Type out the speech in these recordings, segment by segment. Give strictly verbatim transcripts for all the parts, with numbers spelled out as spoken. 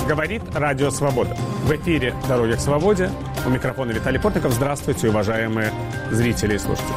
Говорит Радио Свобода. В эфире «Дорога к свободе». У микрофона Виталий Портников. Здравствуйте, уважаемые зрители и слушатели.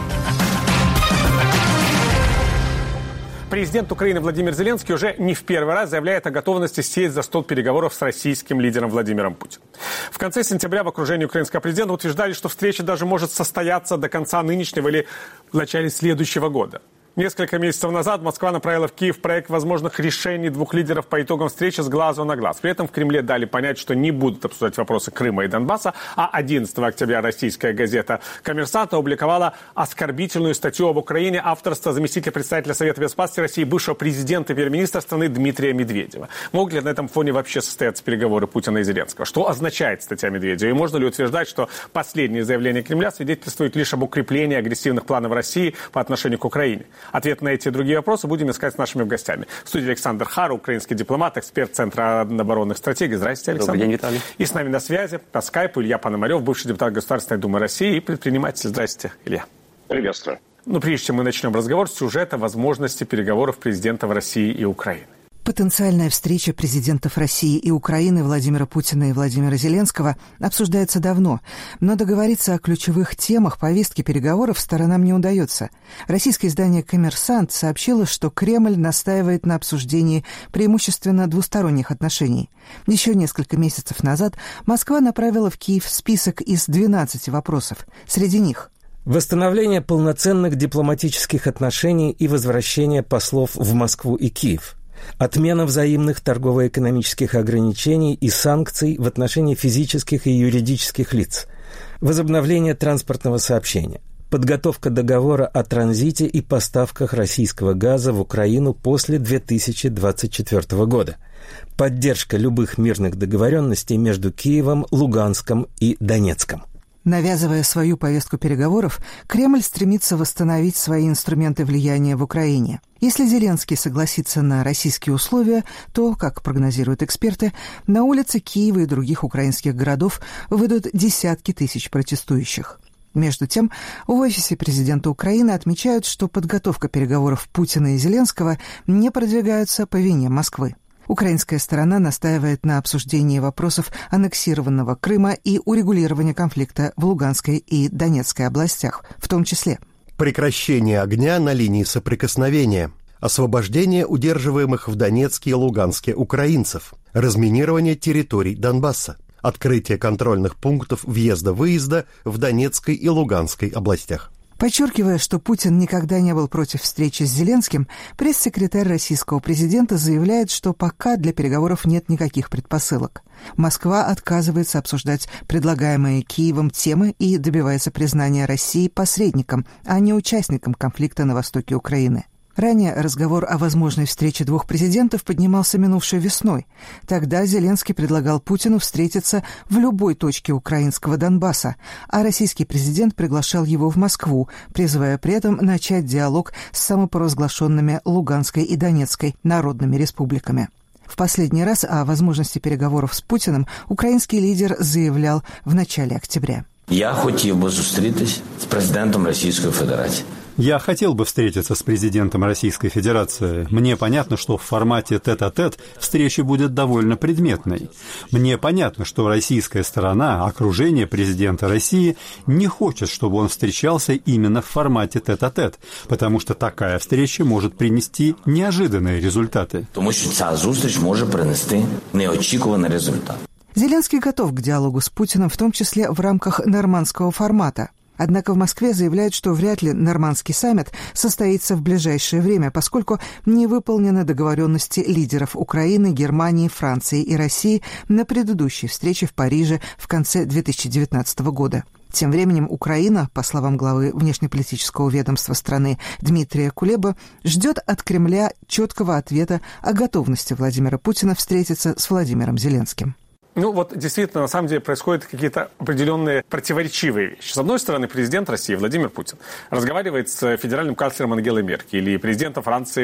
Президент Украины Владимир Зеленский уже не в первый раз заявляет о готовности сесть за стол переговоров с российским лидером Владимиром Путиным. В конце сентября в окружении украинского президента утверждали, что встреча даже может состояться до конца нынешнего или в начале следующего года. Несколько месяцев назад Москва направила в Киев проект возможных решений двух лидеров по итогам встречи с глазу на глаз. При этом в Кремле дали понять, что не будут обсуждать вопросы Крыма и Донбасса, а одиннадцатого октября российская газета «Коммерсант» опубликовала оскорбительную статью об Украине авторства заместителя председателя Совета Безопасности России, бывшего президента и премьер-министра страны Дмитрия Медведева. Могут ли на этом фоне вообще состояться переговоры Путина и Зеленского? Что означает статья Медведева? И можно ли утверждать, что последние заявления Кремля свидетельствуют лишь об укреплении агрессивных планов России по отношению к Украине? Ответ на эти и другие вопросы будем искать с нашими гостями. В студии Александр Хара, украинский дипломат, эксперт Центра оборонных стратегий. Здравствуйте, Александр. Добрый день, Виталий. И с нами на связи по скайпу Илья Пономарев, бывший депутат Государственной Думы России и предприниматель. Здравствуйте, Илья. Приветствую. Ну, прежде чем мы начнем разговор, сюжет о возможности переговоров президентов России и Украины. Потенциальная встреча президентов России и Украины Владимира Путина и Владимира Зеленского обсуждается давно, но договориться о ключевых темах повестки переговоров сторонам не удается. Российское издание «Коммерсант» сообщило, что Кремль настаивает на обсуждении преимущественно двусторонних отношений. Еще несколько месяцев назад Москва направила в Киев список из двенадцати вопросов. Среди них восстановление полноценных дипломатических отношений и возвращение послов в Москву и Киев. Отмена взаимных торгово-экономических ограничений и санкций в отношении физических и юридических лиц. Возобновление транспортного сообщения. Подготовка договора о транзите и поставках российского газа в Украину после две тысячи двадцать четвёртого года. Поддержка любых мирных договоренностей между Киевом, Луганском и Донецком. Навязывая свою повестку переговоров, Кремль стремится восстановить свои инструменты влияния в Украине. Если Зеленский согласится на российские условия, то, как прогнозируют эксперты, на улицы Киева и других украинских городов выйдут десятки тысяч протестующих. Между тем, в офисе президента Украины отмечают, что подготовка переговоров Путина и Зеленского не продвигаются по вине Москвы. Украинская сторона настаивает на обсуждении вопросов аннексированного Крыма и урегулирования конфликта в Луганской и Донецкой областях, в том числе прекращение огня на линии соприкосновения, освобождение удерживаемых в Донецке и Луганске украинцев, разминирование территорий Донбасса, открытие контрольных пунктов въезда-выезда в Донецкой и Луганской областях. Подчеркивая, что Путин никогда не был против встречи с Зеленским, пресс-секретарь российского президента заявляет, что пока для переговоров нет никаких предпосылок. Москва отказывается обсуждать предлагаемые Киевом темы и добивается признания России посредником, а не участником конфликта на востоке Украины. Ранее разговор о возможной встрече двух президентов поднимался минувшей весной. Тогда Зеленский предлагал Путину встретиться в любой точке украинского Донбасса, а российский президент приглашал его в Москву, призывая при этом начать диалог с самопровозглашенными Луганской и Донецкой народными республиками. В последний раз о возможности переговоров с Путиным украинский лидер заявлял в начале октября. Я хотів би зустрітись з президентом Російської Федерації. Я хотел бы встретиться с президентом Российской Федерации. Мне понятно, что в формате тет-а-тет встреча будет довольно предметной. Мне понятно, что российская сторона, окружение президента России, не хочет, чтобы он встречался именно в формате тет-а-тет, потому что такая встреча может принести неожиданные результаты. Тому що ця зустріч може принести неочікуваний результат. Зеленский готов к диалогу с Путиным, в том числе в рамках нормандского формата. Однако в Москве заявляют, что вряд ли нормандский саммит состоится в ближайшее время, поскольку не выполнены договоренности лидеров Украины, Германии, Франции и России на предыдущей встрече в Париже в конце две тысячи девятнадцатого года. Тем временем Украина, по словам главы внешнеполитического ведомства страны Дмитрия Кулеба, ждет от Кремля четкого ответа о готовности Владимира Путина встретиться с Владимиром Зеленским. Ну вот действительно, на самом деле происходят какие-то определенные противоречивые вещи. С одной стороны, президент России Владимир Путин разговаривает с федеральным канцлером Ангелой Меркель или президентом Франции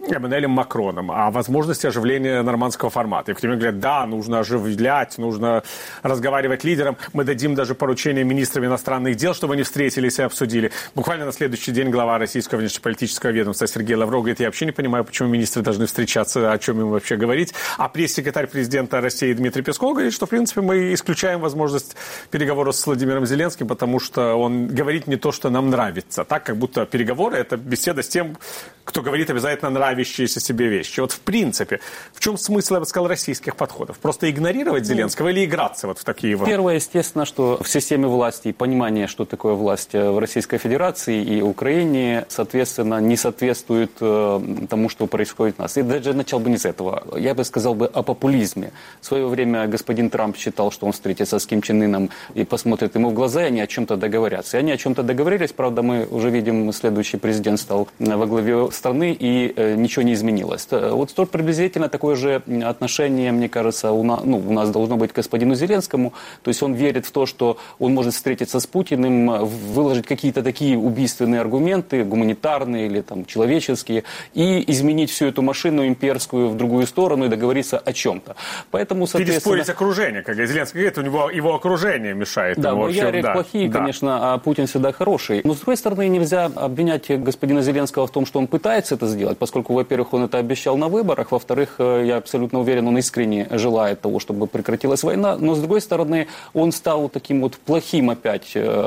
Эммануэлем Макроном о возможности оживления нормандского формата. И в Кремле говорят, да, нужно оживлять, нужно разговаривать лидерам. Мы дадим даже поручение министрам иностранных дел, чтобы они встретились и обсудили. Буквально на следующий день глава российского внешнеполитического ведомства Сергей Лавров говорит, я вообще не понимаю, почему министры должны встречаться, о чем им вообще говорить. А пресс-секретарь президента России Дмитрий Песков говорит, что, в принципе, мы исключаем возможность переговоров с Владимиром Зеленским, потому что он говорит не то, что нам нравится. Так, как будто переговоры – это беседа с тем, кто говорит обязательно нравящиеся себе вещи. Вот, в принципе, в чем смысл, я бы сказал, российских подходов? Просто игнорировать Зеленского или играться вот в такие вот? Первое, естественно, что в системе власти и понимание, что такое власть в Российской Федерации и Украине, соответственно, не соответствует э, тому, что происходит у нас. И даже начал бы не с этого. Я бы сказал бы о популизме. В свое время господин Трамп считал, что он встретится с Ким Чен Ыном и посмотрит ему в глаза, и они о чем-то договорятся. И они о чем-то договорились. Правда, мы уже видим, следующий президент стал во главе страны, и э, ничего не изменилось. Вот столь приблизительно такое же отношение, мне кажется, у нас, ну, у нас должно быть к господину Зеленскому. То есть он верит в то, что он может встретиться с Путиным, выложить какие-то такие убийственные аргументы, гуманитарные или там, человеческие, и изменить всю эту машину имперскую в другую сторону и договориться о чем-то. Поэтому, соответственно... Переспорить окружение, как Зеленский говорит, у него его окружение мешает. Да, ему, бояре да, плохие, да. конечно, а Путин всегда хороший. Но, с другой стороны, нельзя обвинять господина Зеленского в том, что он пытается это сделать, поскольку, во-первых, он это обещал на выборах, во-вторых, я абсолютно уверен, он искренне желает того, чтобы прекратилась война, но, с другой стороны, он стал таким вот плохим опять,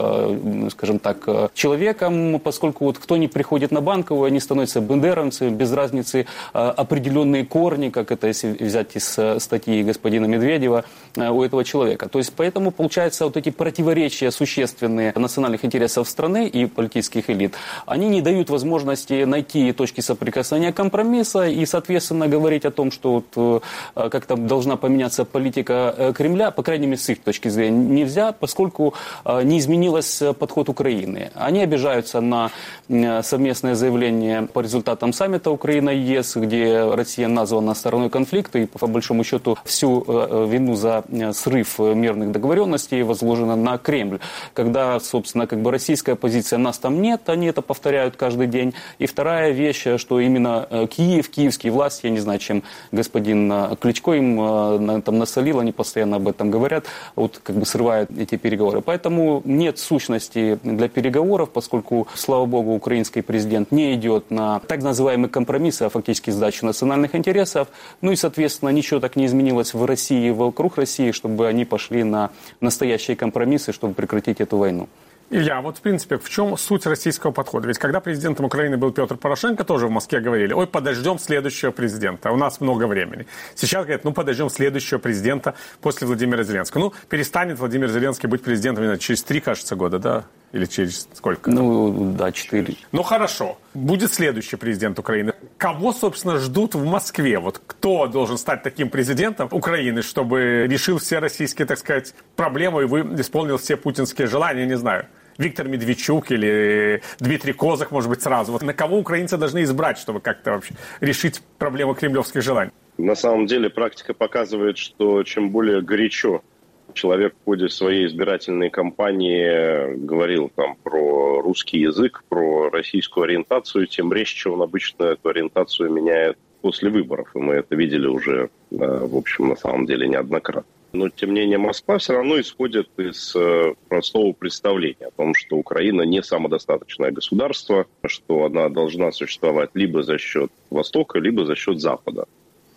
скажем так, человеком, поскольку вот кто не приходит на Банковую, они становятся бендеровцами, без разницы определенные корни, как это если взять из статьи господина Медведева, у этого человека. То есть, поэтому, получается, вот эти противоречия существенные национальных интересов страны и политических элит, они не дают возможности найти точки соприкосновения, компромисса и, соответственно, говорить о том, что вот, как-то должна поменяться политика Кремля, по крайней мере, с их точки зрения, нельзя, поскольку не изменился подход Украины. Они обижаются на совместное заявление по результатам саммита Украина-ЕС, где Россия названа стороной конфликта, и, по большому счету, всю вину за срыв мирных договоренностей возложена на Кремль. Когда, собственно, как бы российская позиция «нас там нет», они это повторяют каждый день. И вторая вещь, что именно Киев, киевские власти, я не знаю, чем господин Кличко им там насолил, они постоянно об этом говорят, вот как бы срывают эти переговоры. Поэтому нет сущности для переговоров, поскольку, слава богу, украинский президент не идет на так называемые компромиссы, а фактически сдачу национальных интересов. Ну и, соответственно, ничего так не изменилось в России и вокруг России, чтобы они пошли на настоящие компромиссы, чтобы прекратить эту войну. Илья, вот в принципе, в чем суть российского подхода? Ведь когда президентом Украины был Петр Порошенко, тоже в Москве говорили, ой, подождем следующего президента, у нас много времени. Сейчас говорят, ну подождем следующего президента после Владимира Зеленского. Ну, перестанет Владимир Зеленский быть президентом, знаю, через три, кажется, года, да? Или через сколько? Ну, да, четыре. Ну, хорошо. Будет следующий президент Украины. Кого, собственно, ждут в Москве? Вот кто должен стать таким президентом Украины, чтобы решил все российские, так сказать, проблемы и вы исполнил все путинские желания, не знаю. Виктор Медведчук или Дмитрий Козак, может быть, сразу. Вот на кого украинцы должны избрать, чтобы как-то вообще решить проблему кремлевских желаний? На самом деле практика показывает, что чем более горячо человек в ходе своей избирательной кампании говорил там про русский язык, про российскую ориентацию, тем резче он обычно эту ориентацию меняет после выборов. И мы это видели уже, в общем, на самом деле неоднократно. Но, тем не менее, Москва все равно исходит из простого представления о том, что Украина не самодостаточное государство, что она должна существовать либо за счет Востока, либо за счет Запада.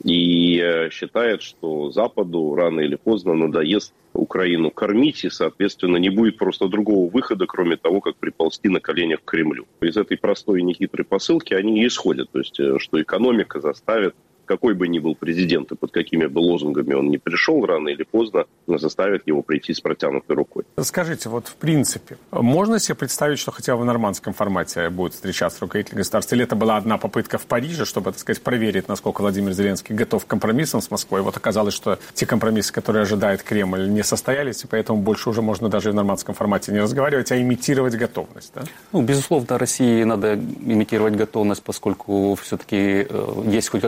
И считает, что Западу рано или поздно надоест Украину кормить, и, соответственно, не будет просто другого выхода, кроме того, как приползти на коленях к Кремлю. Из этой простой и нехитрой посылки они и исходят, то есть, что экономика заставит, какой бы ни был президент и под какими бы лозунгами он ни пришел, рано или поздно заставит его прийти с протянутой рукой. Скажите, вот в принципе, можно себе представить, что хотя бы в нормандском формате будет встречаться руководитель государства? Или это была одна попытка в Париже, чтобы, так сказать, проверить, насколько Владимир Зеленский готов к компромиссам с Москвой? Вот оказалось, что те компромиссы, которые ожидает Кремль, не состоялись, и поэтому больше уже можно даже в нормандском формате не разговаривать, а имитировать готовность, да? Ну, безусловно, России надо имитировать готовность, поскольку все-таки э, есть хоть какая-то надежда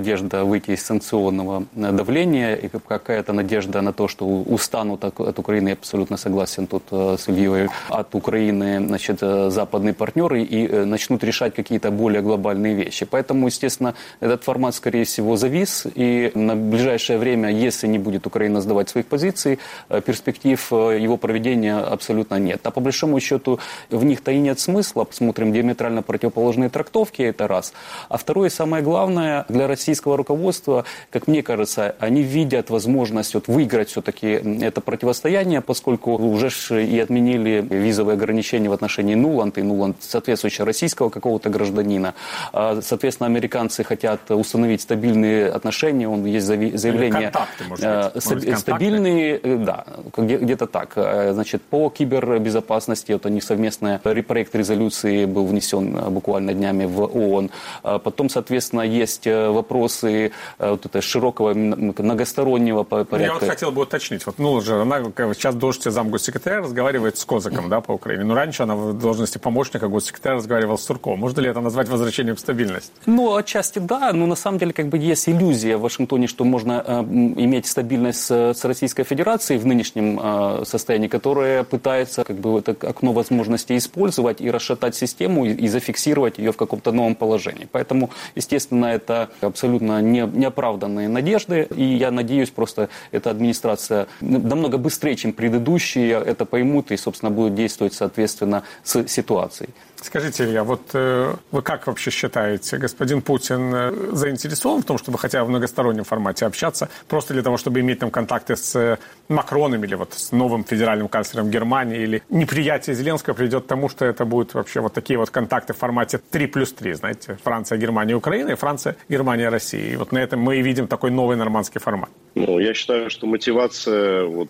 надежда выйти из санкционного давления и какая-то надежда на то, что устанут от Украины, я абсолютно согласен тут с Ильей, от Украины, значит, западные партнеры и начнут решать какие-то более глобальные вещи. Поэтому, естественно, этот формат, скорее всего, завис, и на ближайшее время, если не будет Украина сдавать своих позиций, перспектив его проведения абсолютно нет. А по большому счету в них-то и нет смысла. Посмотрим диаметрально противоположные трактовки, это раз. А второе, самое главное, для российского руководства, как мне кажется, они видят возможность вот выиграть все-таки это противостояние, поскольку уже и отменили визовые ограничения в отношении Нуланд, и Нуланд соответствующего российского какого-то гражданина. Соответственно, американцы хотят установить стабильные отношения, он есть заявление... Контакты, может быть. Может быть, стабильные, да, где-то так. Значит, по кибербезопасности, вот у них совместный проект резолюции был внесен буквально днями в ООН. Потом, соответственно, есть вопросы вот это широкого многостороннего порядка. Я вот хотел бы уточнить. Вот, ну, же, она сейчас должности замгоссекретаря разговаривает с Козаком, да, по Украине. Но раньше она в должности помощника госсекретаря разговаривала с Сурковым. Можно ли это назвать возвращением в стабильность? Ну, отчасти да, но на самом деле как бы есть иллюзия в Вашингтоне, что можно э, иметь стабильность с, с Российской Федерацией в нынешнем э, состоянии, которая пытается как бы это окно возможностей использовать и расшатать систему и, и зафиксировать ее в каком-то новом положении. Поэтому, естественно, это абсолютно не, неоправданные надежды, и я надеюсь, просто эта администрация намного быстрее, чем предыдущие, это поймут и, собственно, будут действовать соответственно с ситуацией. Скажите, Илья, вот э, вы как вообще считаете, господин Путин э, заинтересован в том, чтобы хотя бы в многостороннем формате общаться, просто для того, чтобы иметь там контакты с э, Макроном или вот с новым федеральным канцлером Германии, или неприятие Зеленского приведет к тому, что это будут вообще вот такие вот контакты в формате три плюс три, знаете, Франция, Германия, Украина, и Франция, Германия, Россия. И вот на этом мы и видим такой новый нормандский формат. Ну, я считаю, что мотивация, вот,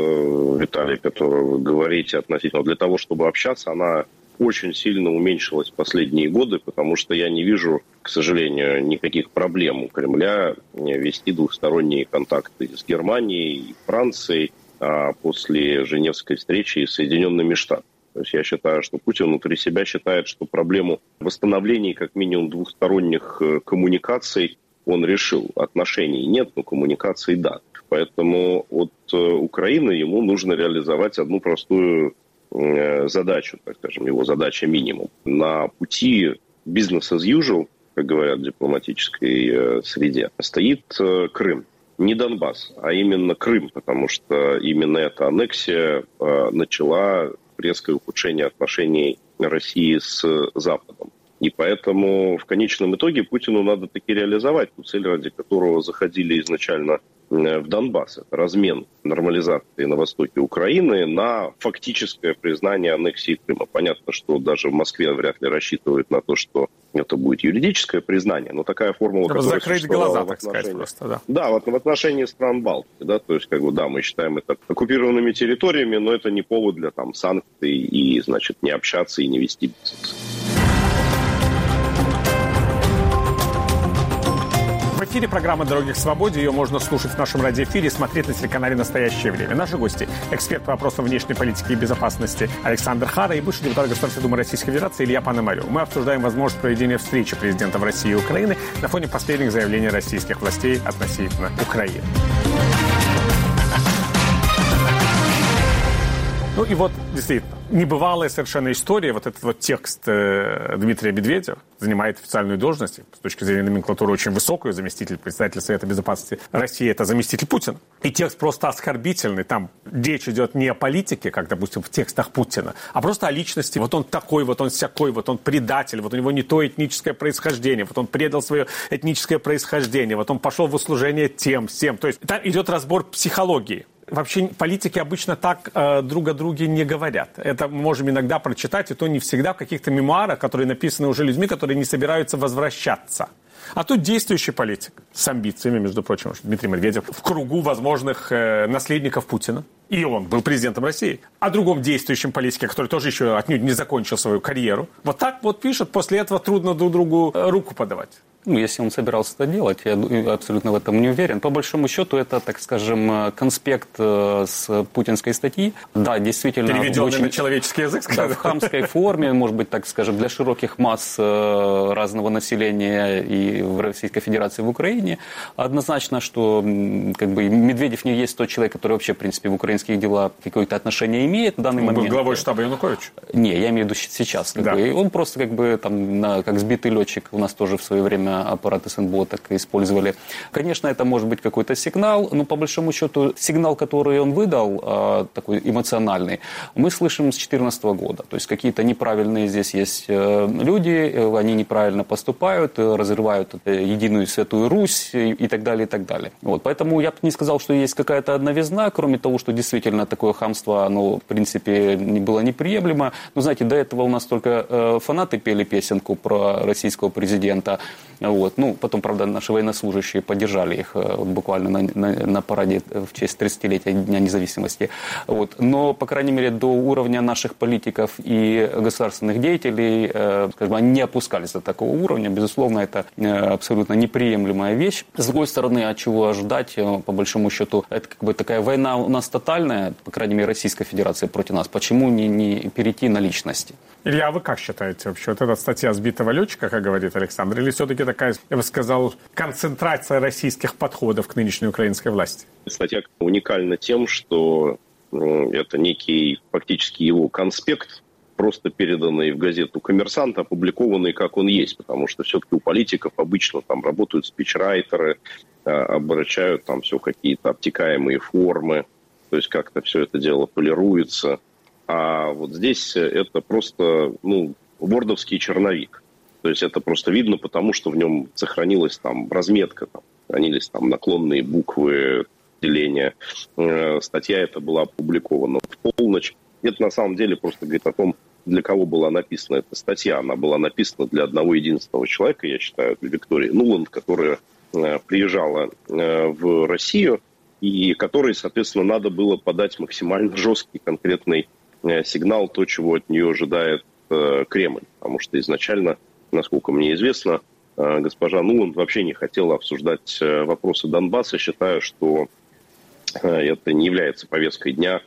э, Виталий, которую вы говорите относительно, для того, чтобы общаться, она очень сильно уменьшилась в последние годы, потому что я не вижу, к сожалению, никаких проблем у Кремля вести двухсторонние контакты с Германией и Францией а после Женевской встречи с Соединенными Штатами. То есть я считаю, что Путин внутри себя считает, что проблему восстановления как минимум двухсторонних коммуникаций он решил. Отношений нет, но коммуникаций да. Поэтому от Украины ему нужно реализовать одну простую задачу, так скажем, его задача минимум. На пути business as usual, как говорят в дипломатической среде, стоит Крым. Не Донбасс, а именно Крым, потому что именно эта аннексия начала резкое ухудшение отношений России с Западом. И поэтому в конечном итоге Путину надо таки реализовать ту цель, ради которого заходили изначально в Донбасс. Это размен нормализации на востоке Украины на фактическое признание аннексии Крыма. Понятно, что даже в Москве вряд ли рассчитывают на то, что это будет юридическое признание, но такая формула... Чтобы закрыть глаза, так сказать, просто, да. Да, вот в отношении стран Балтии, да, то есть, как бы, да, мы считаем это оккупированными территориями, но это не повод для там санкций и, значит, не общаться и не вести бизнес. В эфире программа «Дороги к свободе». Ее можно слушать в нашем радиоэфире и смотреть на телеканале «Настоящее время». Наши гости – эксперт по вопросам внешней политики и безопасности Александр Хара и бывший депутат Государственной Думы Российской Федерации Илья Пономарев. Мы обсуждаем возможность проведения встречи президентов России и Украины на фоне последних заявлений российских властей относительно Украины. Ну и вот, действительно, небывалая совершенно история. Вот этот вот текст э, Дмитрия Медведева занимает официальную должность, с точки зрения номенклатуры очень высокую, заместитель председателя Совета Безопасности России, это заместитель Путина. И текст просто оскорбительный. Там речь идет не о политике, как, допустим, в текстах Путина, а просто о личности. Вот он такой, вот он сякой, вот он предатель, вот у него не то этническое происхождение, вот он предал свое этническое происхождение, вот он пошел в услужение тем, всем. То есть там идет разбор психологии. Вообще политики обычно так э, друг о друге не говорят. Это мы можем иногда прочитать, и то не всегда в каких-то мемуарах, которые написаны уже людьми, которые не собираются возвращаться. А тут действующий политик с амбициями, между прочим, Дмитрий Медведев, в кругу возможных э, наследников Путина. И он был президентом России. О другом действующем политике, который тоже еще отнюдь не закончил свою карьеру. Вот так вот пишет, после этого трудно друг другу руку подавать. Ну, если он собирался это делать, я абсолютно в этом не уверен. По большому счету, это, так скажем, конспект с путинской статьи. Да, действительно... Переведенный очень, на человеческий язык, да, в хамской форме, может быть, так скажем, для широких масс разного населения и в Российской Федерации, в Украине. Однозначно, что как бы, Медведев не есть тот человек, который вообще, в принципе, в украинских дела какое-то отношение имеет в данный он момент. Был главой штаба Януковича? Не, я имею в виду сейчас. Как да. бы. Он просто как бы там, на, как сбитый летчик, у нас тоже в свое время аппараты СНБО так использовали. Конечно, это может быть какой-то сигнал, но по большому счету сигнал, который он выдал, такой эмоциональный, мы слышим с две тысячи четырнадцатого года. То есть какие-то неправильные здесь есть люди, они неправильно поступают, разрывают единую Святую Русь и так далее, и так далее. Вот. Поэтому я бы не сказал, что есть какая-то одновизна, кроме того, что действительно такое хамство, оно, в принципе, не было неприемлемо. Но, знаете, до этого у нас только фанаты пели песенку про российского президента. Вот. Ну, потом, правда, наши военнослужащие поддержали их вот, буквально на, на, на параде в честь тридцатилетия Дня независимости. Вот. Но, по крайней мере, до уровня наших политиков и государственных деятелей, э, скажем, они не опускались до такого уровня. Безусловно, это э, абсолютно неприемлемая вещь. С другой стороны, от чего ожидать, э, по большому счету, это как бы такая война у нас тотальная, по крайней мере, Российской Федерации против нас. Почему не, не перейти на личности? Илья, а вы как считаете вообще? Вот эта статья сбитого летчика, как говорит Александр, или все-таки такая, я бы сказал, концентрация российских подходов к нынешней украинской власти? Статья уникальна тем, что это некий фактически его конспект, просто переданный в газету «Коммерсант», опубликованный как он есть, потому что все-таки у политиков обычно там работают спичрайтеры, обращают там все какие-то обтекаемые формы, то есть как-то все это дело полируется. А вот здесь это просто, ну, вордовский черновик. То есть это просто видно, потому что в нем сохранилась там разметка, там, сохранились там наклонные буквы, деления. Статья эта была опубликована в полночь. Это на самом деле просто говорит о том, для кого была написана эта статья. Она была написана для одного единственного человека, я считаю, для Виктории Нуланд, которая приезжала в Россию и которой, соответственно, надо было подать максимально жесткий, конкретный сигнал, то, чего от нее ожидает Кремль. Потому что изначально, насколько мне известно, госпожа Нуланд вообще не хотела обсуждать вопросы Донбасса, считая, что это не является повесткой дня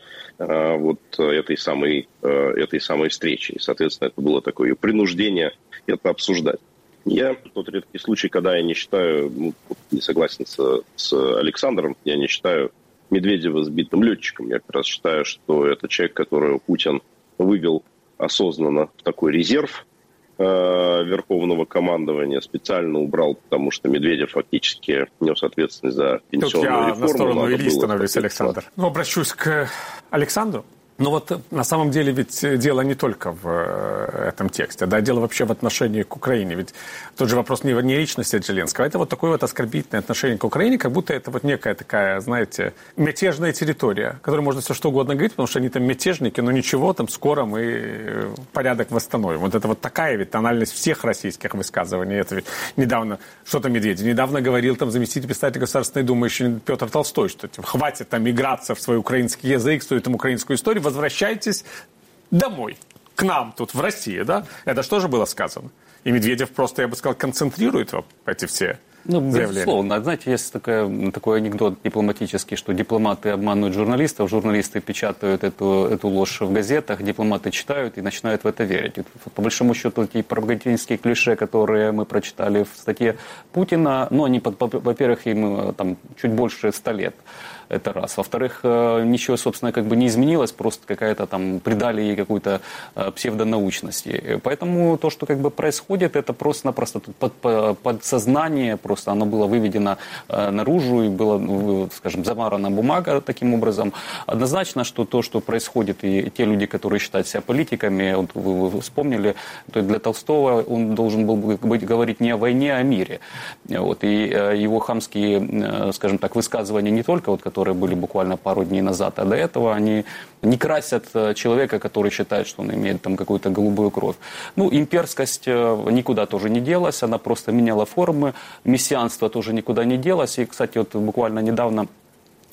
вот этой самой, этой самой встречи. И, соответственно, это было такое принуждение это обсуждать. Я тот редкий случай, когда я не считаю, ну, не согласен с, с Александром, я не считаю Медведева сбитым летчиком. Я как раз считаю, что это человек, которого Путин вывел осознанно в такой резерв э, верховного командования, специально убрал, потому что Медведев фактически нес ответственность за пенсионную Тут я реформу. на сторону Надо Ильи было, становлюсь, Александр. Ну, обращусь к Александру. Но вот на самом деле ведь дело не только в этом тексте, да, дело вообще в отношении к Украине. Ведь тот же вопрос не, не личности Зеленского, это вот такое вот оскорбительное отношение к Украине, как будто это вот некая такая, знаете, мятежная территория, которой можно все что угодно говорить, потому что они там мятежники, но ничего, там скоро мы порядок восстановим. Вот это вот такая ведь тональность всех российских высказываний. Это ведь недавно, что-то Медведев, недавно говорил там заместитель председателя Государственной Думы еще Петр Толстой, что типа, хватит там играться в свой украинский язык, свою там украинскую историю, возвращайтесь домой, к нам тут, в России, да? Это что же было сказано? И Медведев просто, я бы сказал, концентрирует эти все ну, заявления. Безусловно. Знаете, есть такая, такой анекдот дипломатический, что дипломаты обманывают журналистов, журналисты печатают эту, эту ложь в газетах, дипломаты читают и начинают в это верить. И, по большому счету, эти пропагандистские клише, которые мы прочитали в статье Путина, ну, они, во-первых, им там чуть больше ста лет. Это раз. Во-вторых, ничего, собственно, как бы не изменилось, просто какая-то там придали ей какую-то псевдонаучности. Поэтому то, что как бы происходит, это просто-напросто под, подсознание, просто оно было выведено наружу и было, скажем, замарана бумага таким образом. Однозначно, что то, что происходит, и те люди, которые считают себя политиками, вот вы, вы вспомнили, то для Толстого он должен был быть, говорить не о войне, а о мире. Вот. И его хамские, скажем так, высказывания не только вот, которые были буквально пару дней назад, а до этого они не красят человека, который считает, что он имеет там какую-то голубую кровь. Ну, имперскость никуда тоже не делась, она просто меняла формы, мессианство тоже никуда не делось. И, кстати, вот буквально недавно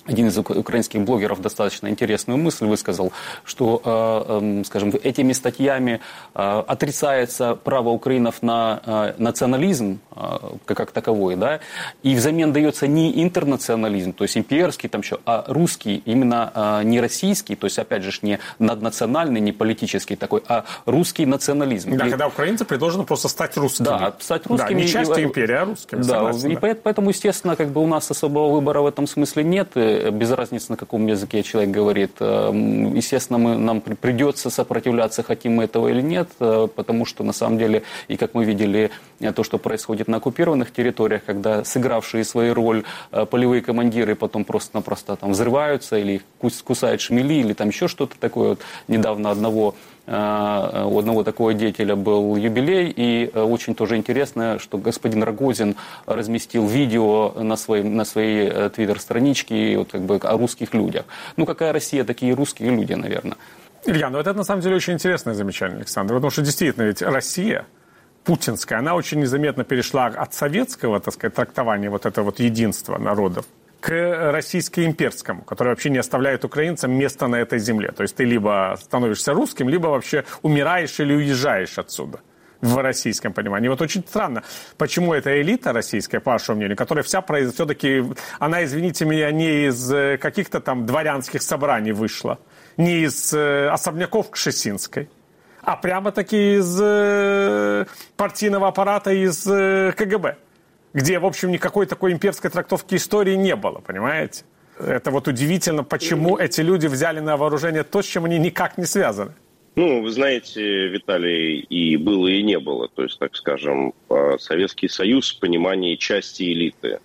один из украинских блогеров достаточно интересную мысль высказал, что, скажем, этими статьями отрицается право украинцев на национализм как таковой, да, и взамен дается не интернационализм, то есть имперский, там еще, а русский, именно не российский, то есть, опять же, не наднациональный, не политический такой, а русский национализм. Да, и... когда украинцы предложено просто стать русскими. Да, стать русскими. Да, не частью и... империи, а русскими. Да, согласен, и да. поэтому, естественно, как бы у нас особого выбора в этом смысле нет, без разницы, на каком языке человек говорит. Естественно, мы, нам придется сопротивляться, хотим мы этого или нет, потому что, на самом деле, и как мы видели, то, что происходит на оккупированных территориях, когда сыгравшие свою роль полевые командиры потом просто-напросто там взрываются, или их кусают шмели, или там еще что-то такое. Вот недавно одного у одного такого деятеля был юбилей, и очень тоже интересно, что господин Рогозин разместил видео на своей, на своей твиттер-страничке вот как бы о русских людях. Ну, какая Россия, такие русские люди, наверное. Илья, ну это на самом деле очень интересное замечание, Александр, потому что действительно ведь Россия путинская, она очень незаметно перешла от советского, так сказать, трактования вот этого вот единства народов к российско-имперскому, который вообще не оставляет украинцам места на этой земле. То есть ты либо становишься русским, либо вообще умираешь или уезжаешь отсюда в российском понимании. Вот очень странно, почему эта элита российская, по вашему мнению, которая вся все-таки, она, извините меня, не из каких-то там дворянских собраний вышла, не из особняков Кшесинской, а прямо-таки из партийного аппарата, из КГБ, где, в общем, никакой такой имперской трактовки истории не было, понимаете? Это вот удивительно, почему эти люди взяли на вооружение то, с чем они никак не связаны. Ну, вы знаете, Виталий, и было, и не было. То есть, так скажем, Советский Союз в понимании части элиты.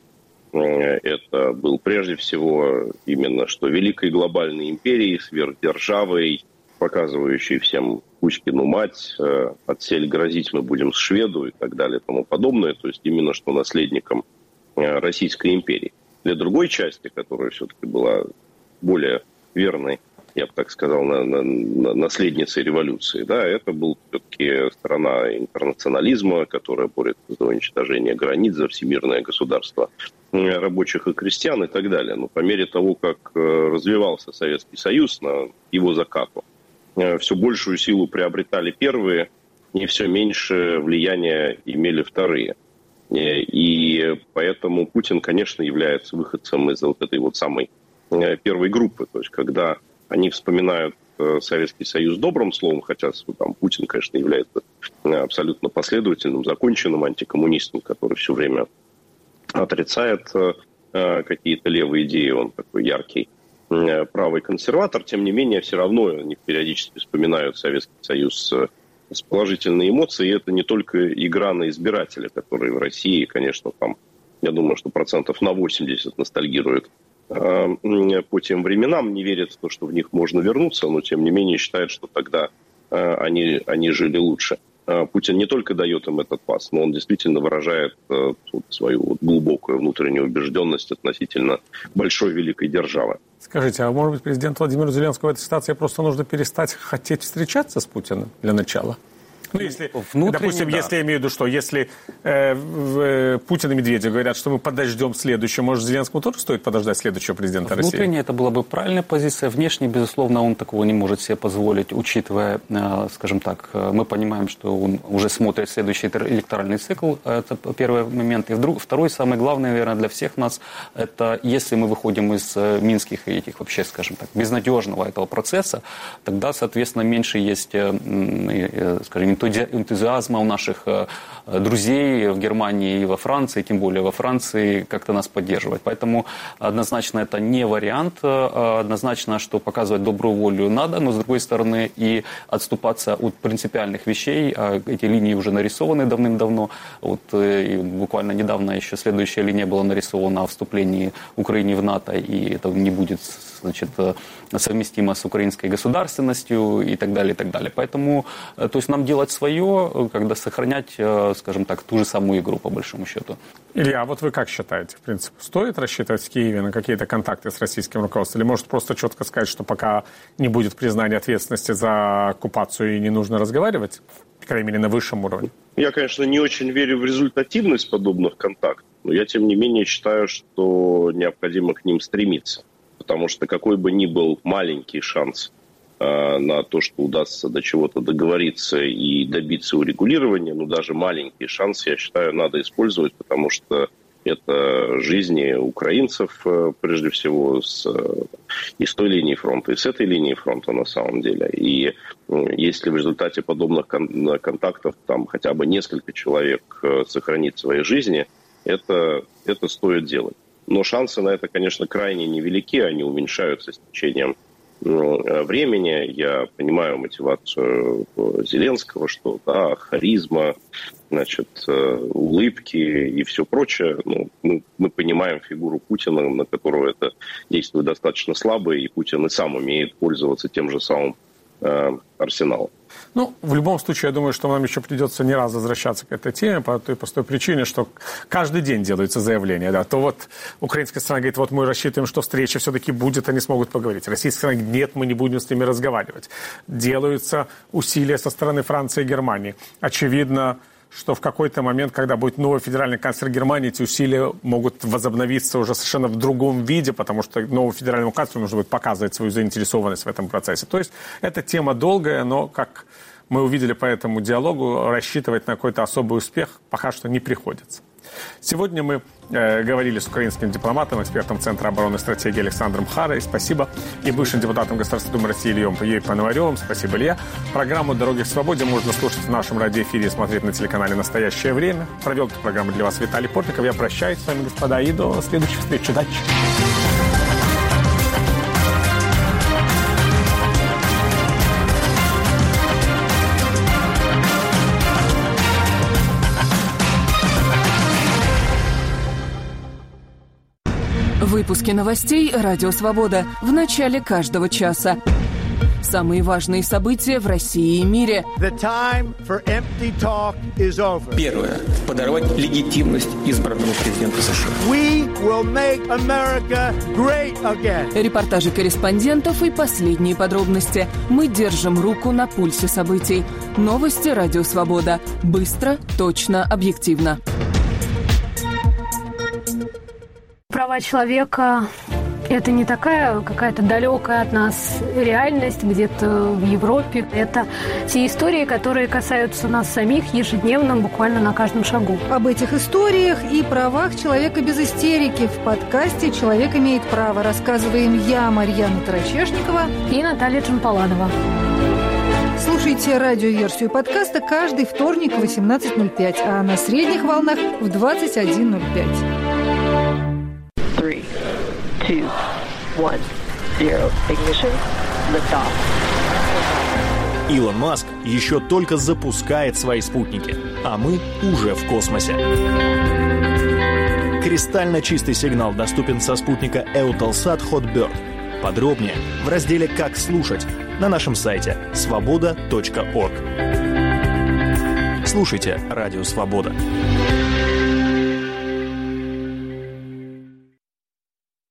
Это был прежде всего именно что великой глобальной империей, сверхдержавой, показывающей всем Кузькину мать, отсель грозить мы будем с шведу и так далее и тому подобное. То есть именно что наследником Российской империи. Для другой части, которая все-таки была более верной, я бы так сказал, на, на, на наследницей революции, да, это была все-таки сторона интернационализма, которая борется за уничтожение границ, за всемирное государство рабочих и крестьян и так далее. Но по мере того, как развивался Советский Союз на его закату, все большую силу приобретали первые, и все меньше влияния имели вторые. И поэтому Путин, конечно, является выходцем из вот этой вот самой первой группы. То есть, когда они вспоминают Советский Союз добрым словом, хотя там, Путин, конечно, является абсолютно последовательным, законченным антикоммунистом, который все время отрицает какие-то левые идеи, он такой яркий правый консерватор, тем не менее, все равно они периодически вспоминают Советский Союз с положительной эмоцией, и это не только игра на избирателя, которые в России, конечно, там, я думаю, что процентов на восемьдесят ностальгируют э, по тем временам, не верят в то, что в них можно вернуться, но, тем не менее, считают, что тогда э, они, они жили лучше. Э, Путин не только дает им этот пас, но он действительно выражает э, свою вот глубокую внутреннюю убежденность относительно большой великой державы. Скажите, а может быть, президенту Владимиру Зеленскому в этой ситуации просто нужно перестать хотеть встречаться с Путиным для начала? Ну, если, допустим, да. если я имею в виду, что если э, э, Путин и Медведев говорят, что мы подождем следующего, может, Зеленскому тоже стоит подождать следующего президента России? Внутренне это была бы правильная позиция. Внешне, безусловно, он такого не может себе позволить, учитывая, э, скажем так, э, мы понимаем, что он уже смотрит следующий электоральный цикл. Это первый момент. И вдруг, второй, самый главный, наверное, для всех нас, это если мы выходим из э, минских и этих вообще, скажем так, безнадежного этого процесса, тогда, соответственно, меньше есть, э, э, скажем, энтузиазма у наших друзей в Германии и во Франции, тем более во Франции, как-то нас поддерживать. Поэтому однозначно это не вариант, однозначно, что показывать добрую волю надо, но с другой стороны и отступаться от принципиальных вещей. Эти линии уже нарисованы давным-давно. Вот буквально недавно еще следующая линия была нарисована о вступлении Украины в НАТО, и это не будет, значит, совместимо с украинской государственностью и так далее, и так далее. Поэтому, то есть нам делать свое, когда сохранять, скажем так, ту же самую игру, по большому счету. Илья, а вот вы как считаете, в принципе, стоит рассчитывать в Киеве на какие-то контакты с российским руководством? Или может просто четко сказать, что пока не будет признания ответственности за оккупацию и не нужно разговаривать, по крайней мере, на высшем уровне? Я, конечно, не очень верю в результативность подобных контактов, но я, тем не менее, считаю, что необходимо к ним стремиться. потому что какой бы ни был маленький шанс на то, что удастся до чего-то договориться и добиться урегулирования, но даже маленький шанс, я считаю, надо использовать, потому что это жизни украинцев, прежде всего, с, и с той линии фронта, и с этой линии фронта на самом деле. И если в результате подобных кон- контактов там хотя бы несколько человек сохранит свои жизни, это, это стоит делать. Но шансы на это, конечно, крайне невелики, они уменьшаются с течением времени. Я понимаю мотивацию Зеленского, что да, харизма, значит, улыбки и все прочее. Ну, мы, мы понимаем фигуру Путина, на которого это действует достаточно слабо, и Путин и сам умеет пользоваться тем же самым э, арсеналом. Ну, в любом случае, я думаю, что нам еще придется не раз возвращаться к этой теме по той простой причине, что каждый день делаются заявления. Да. То вот украинская сторона говорит, вот мы рассчитываем, что встреча все-таки будет, они смогут поговорить. Российская сторона говорит, нет, мы не будем с ними разговаривать. Делаются усилия со стороны Франции и Германии. Очевидно, что в какой-то момент, когда будет новый федеральный канцлер Германии, эти усилия могут возобновиться уже совершенно в другом виде, потому что новому федеральному канцлеру нужно будет показывать свою заинтересованность в этом процессе. То есть эта тема долгая, но, как мы увидели по этому диалогу, рассчитывать на какой-то особый успех пока что не приходится. Сегодня мы э, говорили с украинским дипломатом, экспертом Центра обороны и стратегии Александром Харой. Спасибо. И бывшим депутатом Государственной Думы России Ильей Пономаревым. Спасибо, Илья. Программу «Дороги к свободе» можно слушать в нашем радиоэфире и смотреть на телеканале «Настоящее время». Провел эту программу для вас Виталий Портников. Я прощаюсь с вами, господа, и до следующих встреч. Удачи! Выпуски новостей «Радио Свобода» в начале каждого часа. Самые важные события в России и мире. Первое. Подорвать легитимность избранного президента США. Репортажи корреспондентов и последние подробности. Мы держим руку на пульсе событий. Новости «Радио Свобода». Быстро, точно, объективно. Права человека – это не такая какая-то далекая от нас реальность где-то в Европе. Это те истории, которые касаются нас самих ежедневно, буквально на каждом шагу. Об этих историях и правах человека без истерики в подкасте «Человек имеет право» рассказываем я, Марьяна Тарачешникова и Наталья Джампаладова. Слушайте радиоверсию подкаста каждый вторник в восемнадцать ноль пять, а на средних волнах в двадцать один ноль пять. Three, two, one, zero. Ignition. Lift off. Илон Маск еще только запускает свои спутники, а мы уже в космосе. Кристально чистый сигнал доступен со спутника Eutelsat Hotbird. Подробнее в разделе «Как слушать» на нашем сайте свобода точка орг. Слушайте «Радио Свобода».